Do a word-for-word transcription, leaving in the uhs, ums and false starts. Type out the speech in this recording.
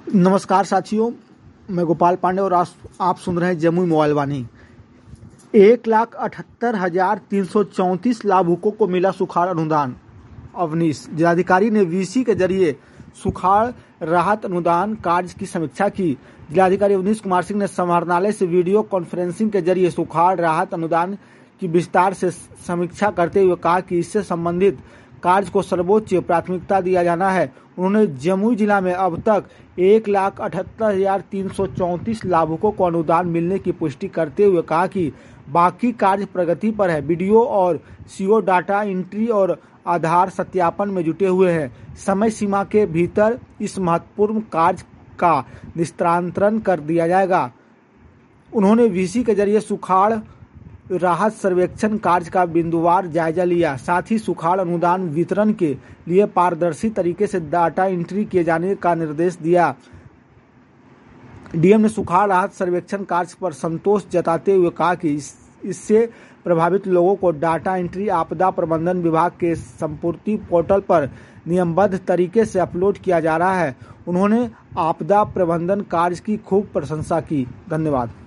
नमस्कार साथियों, मैं गोपाल पांडे और आप आप सुन रहे हैं जमुई मोबाइल वाणी। एक लाख अठहत्तर हजार तीन सौ चौंतीस लाभुकों को मिला सुखाड़ अनुदान। अवनीश जिलाधिकारी ने वीसी के जरिए सुखाड़ राहत अनुदान कार्य की समीक्षा की। जिलाधिकारी अवनीश कुमार सिंह ने समाहरणालय से वीडियो कॉन्फ्रेंसिंग के जरिए सुखाड़ राहत अनुदान की विस्तार से समीक्षा करते हुए कहा कि इससे संबंधित कार्य को सर्वोच्च प्राथमिकता दिया जाना है। उन्होंने जमुई जिला में अब तक एक लाख अठहत्तर हजार तीन सौ चौंतीस लाभुकों को अनुदान मिलने की पुष्टि करते हुए कहा कि बाकी कार्य प्रगति पर है। वीडियो और सीओ डाटा एंट्री और आधार सत्यापन में जुटे हुए हैं। समय सीमा के भीतर इस महत्वपूर्ण कार्य का निस्तारण कर दिया जाएगा। उन्होंने वीसी के जरिए सुखाड़ राहत सर्वेक्षण कार्य का बिंदुवार जायजा लिया। साथ ही सुखाड़ अनुदान वितरण के लिए पारदर्शी तरीके से डाटा एंट्री किए जाने का निर्देश दिया। डीएम ने सुखाड़ राहत सर्वेक्षण कार्य पर संतोष जताते हुए कहा कि इस, इससे प्रभावित लोगों को डाटा एंट्री आपदा प्रबंधन विभाग के संपूर्ति पोर्टल पर नियमबद्ध तरीके से अपलोड किया जा रहा है। उन्होंने आपदा प्रबंधन कार्य की खूब प्रशंसा की। धन्यवाद।